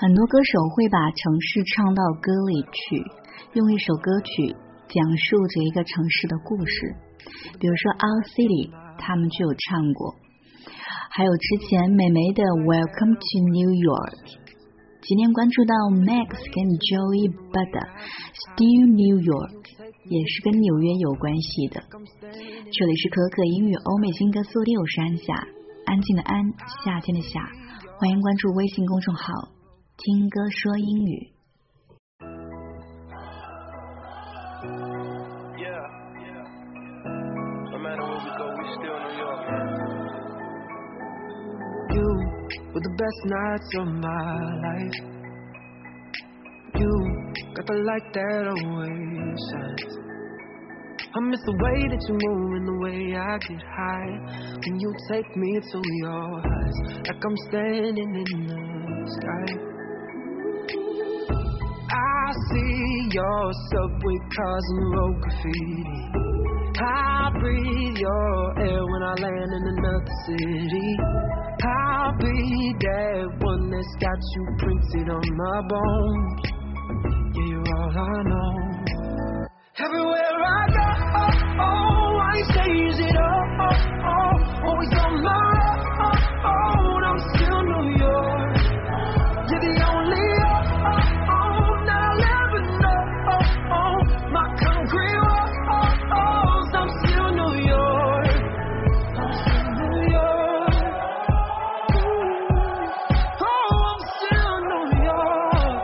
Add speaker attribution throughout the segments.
Speaker 1: 很多歌手会把城市唱到歌里去，用一首歌曲讲述着一个城市的故事。比如说 Our City 他们就有唱过，还有之前美眉的 Welcome to New York。 今天关注到 Max 跟 Joey Bada Still New York， 也是跟纽约有关系的。这里是可可英语欧美新歌速递，我是安夏，安静的安，夏天的夏。欢迎关注微信公众号听歌说英语。
Speaker 2: Were the best nights of my life. You got the light that always shines. I miss the way that you move and the way I get high when you take me to your highs, like I'm standing in the sky. I see your subway cars and road graffiti. I breathe your air when I land in another city. I'll be that one that's got you printed on my bones. Yeah, you're all I know. Everywhere I go, I ain't changed it up. Always on my own, I'm still New York. You're the only that I'll ever know. My concrete walls, I'm still New York. I'm still New York. I'm still New York.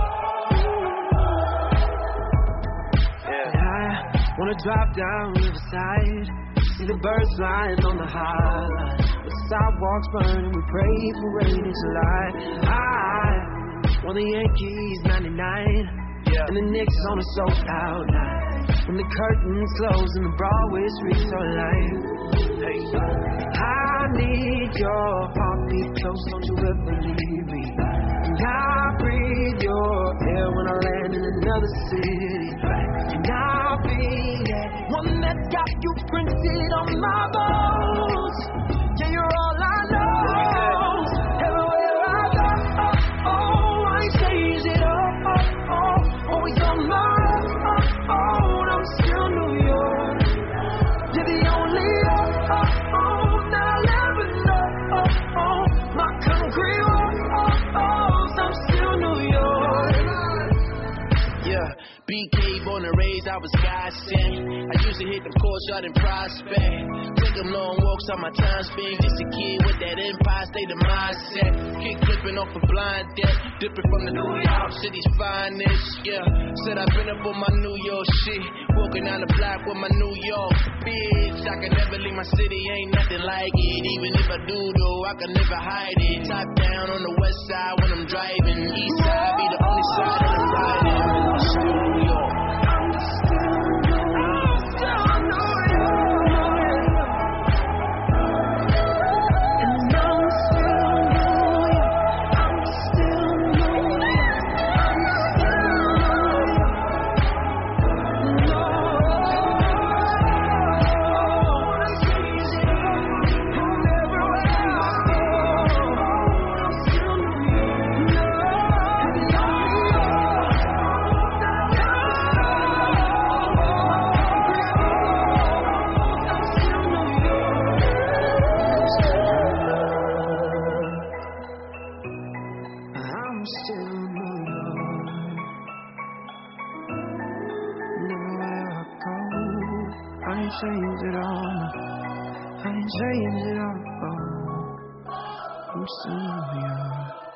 Speaker 2: I wanna drive down Riverside, see the birds flying on the high line. The sidewalks burning, we pray for rain in July. I want the Yankees 99, and the Knicks on a sold out night. When the curtains close and the Broadway streets are alive. Hey, I need your heartbeat close, don't you ever leave me. And I breathe your air when I land in another city. And I'll be that one that's got you printed on my bones. Yeah, you're all I know. Everywhere I go, I ain't changed it up. Always on my own, I'm still New York. You're the only that I'll ever know. My concrete walls, I'm still New York. Yeah, BK born and raised, I was God sent. I used to hit them courts out in Prospect. Take them long walks on my time spent. Just a kid with that Empire State of mindset. Kick flipping off a blind deck, dipping from the New York City's finest. Yeah, said I've been up on my New York shit. Walking down the block with my New York bitch. I can never leave my city, ain't nothing like it. Even if I do though, I can never hide it. Top down on the west side when I'm driving. East side be the only side that I'm riding. I'm still New York. I'm still New York. I ain't changed it all. I ain't changed it all. I'm still New York.